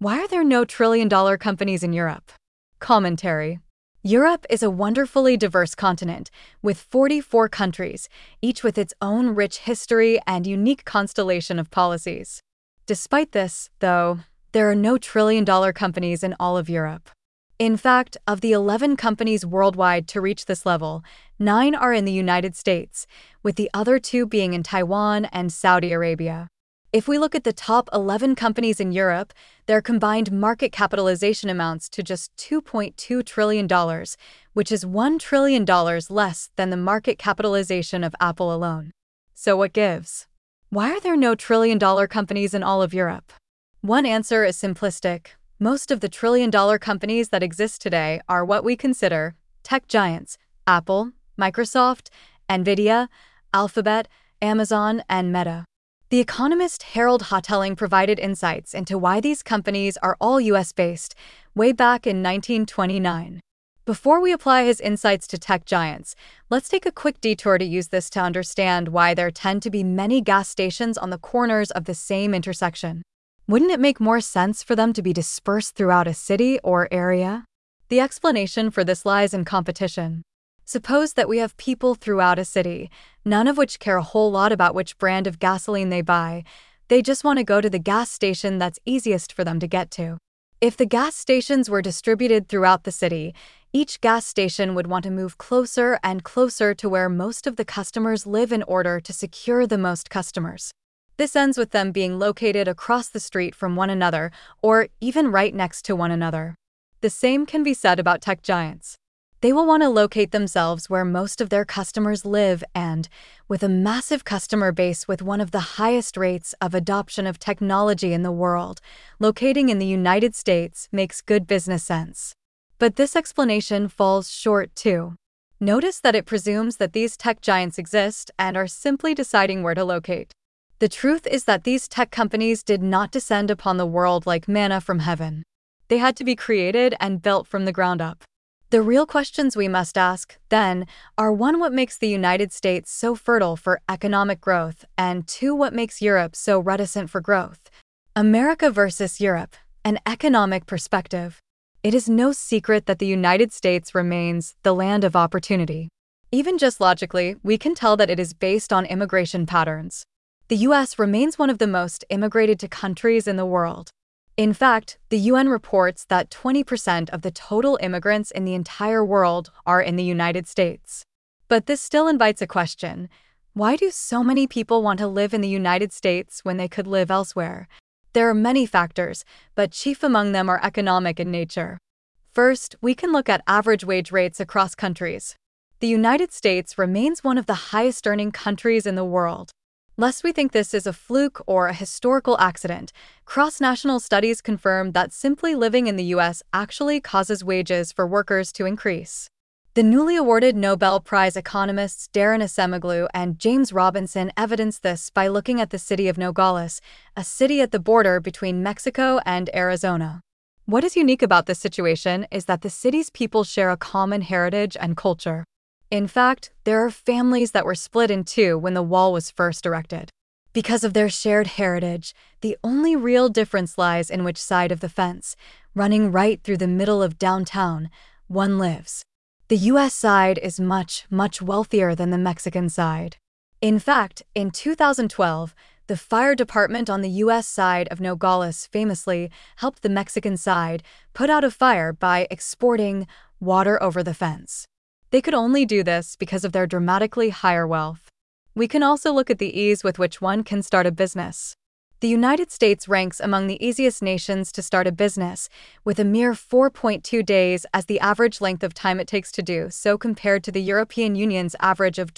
Why are there no trillion-dollar companies in Europe? Commentary. Europe is a wonderfully diverse continent, with 44 countries, each with its own rich history and unique constellation of policies. Despite this, though, there are no trillion-dollar companies in all of Europe. In fact, of the 11 companies worldwide to reach this level, 9 are in the United States, with the other 2 being in Taiwan and Saudi Arabia. If we look at the top 11 companies in Europe, their combined market capitalization amounts to just $2.2 trillion, which is $1 trillion less than the market capitalization of Apple alone. So what gives? Why are there no trillion-dollar companies in all of Europe? One answer is simplistic. Most of the trillion-dollar companies that exist today are what we consider tech giants: Apple, Microsoft, Nvidia, Alphabet, Amazon, and Meta. The economist Harold Hotelling provided insights into why these companies are all US-based way back in 1929. Before we apply his insights to tech giants, let's take a quick detour to use this to understand why there tend to be many gas stations on the corners of the same intersection. Wouldn't it make more sense for them to be dispersed throughout a city or area? The explanation for this lies in competition. Suppose that we have people throughout a city, none of which care a whole lot about which brand of gasoline they buy. They just want to go to the gas station that's easiest for them to get to. If the gas stations were distributed throughout the city, each gas station would want to move closer and closer to where most of the customers live in order to secure the most customers. This ends with them being located across the street from one another, or even right next to one another. The same can be said about tech giants. They will want to locate themselves where most of their customers live and, with a massive customer base with one of the highest rates of adoption of technology in the world, locating in the United States makes good business sense. But this explanation falls short too. Notice that it presumes that these tech giants exist and are simply deciding where to locate. The truth is that these tech companies did not descend upon the world like manna from heaven. They had to be created and built from the ground up. The real questions we must ask, then, are 1. What makes the United States so fertile for economic growth, and 2. What makes Europe so reticent for growth? America versus Europe, an economic perspective. It is no secret that the United States remains the land of opportunity. Even just logically, we can tell that it is based on immigration patterns. The U.S. remains one of the most immigrated to countries in the world. In fact, the UN reports that 20% of the total immigrants in the entire world are in the United States. But this still invites a question. Why do so many people want to live in the United States when they could live elsewhere? There are many factors, but chief among them are economic in nature. First, we can look at average wage rates across countries. The United States remains one of the highest-earning countries in the world. Lest we think this is a fluke or a historical accident, cross-national studies confirm that simply living in the U.S. actually causes wages for workers to increase. The newly awarded Nobel Prize economists Daron Acemoglu and James Robinson evidenced this by looking at the city of Nogales, a city at the border between Mexico and Arizona. What is unique about this situation is that the city's people share a common heritage and culture. In fact, there are families that were split in two when the wall was first erected. Because of their shared heritage, the only real difference lies in which side of the fence, running right through the middle of downtown, one lives. The U.S. side is much, much wealthier than the Mexican side. In fact, in 2012, the fire department on the U.S. side of Nogales famously helped the Mexican side put out a fire by exporting water over the fence. They could only do this because of their dramatically higher wealth. We can also look at the ease with which one can start a business. The United States ranks among the easiest nations to start a business, with a mere 4.2 days as the average length of time it takes to do so compared to the European Union's average of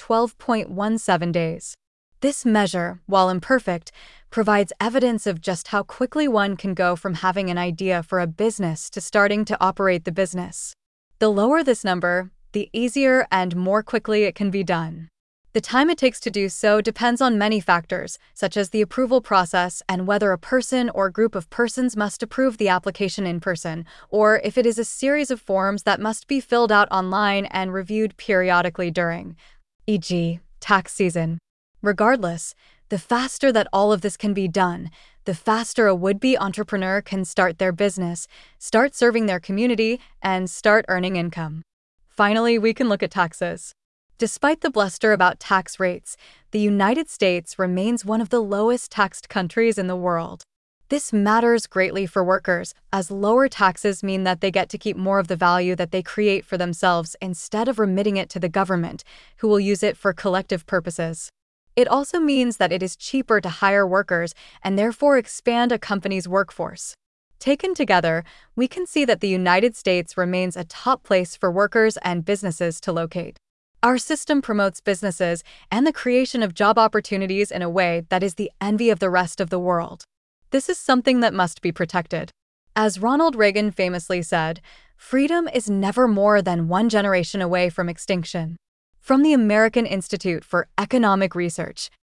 12.17 days. This measure, while imperfect, provides evidence of just how quickly one can go from having an idea for a business to starting to operate the business. The lower this number, the easier and more quickly it can be done. The time it takes to do so depends on many factors, such as the approval process and whether a person or group of persons must approve the application in person, or if it is a series of forms that must be filled out online and reviewed periodically during, e.g., tax season. Regardless, the faster that all of this can be done, The faster a would-be entrepreneur can start their business, start serving their community, and start earning income. Finally, we can look at taxes. Despite the bluster about tax rates, the United States remains one of the lowest taxed countries in the world. This matters greatly for workers, as lower taxes mean that they get to keep more of the value that they create for themselves instead of remitting it to the government, who will use it for collective purposes. It also means that it is cheaper to hire workers and therefore expand a company's workforce. Taken together, we can see that the United States remains a top place for workers and businesses to locate. Our system promotes businesses and the creation of job opportunities in a way that is the envy of the rest of the world. This is something that must be protected. As Ronald Reagan famously said, freedom is never more than one generation away from extinction. From the American Institute for Economic Research,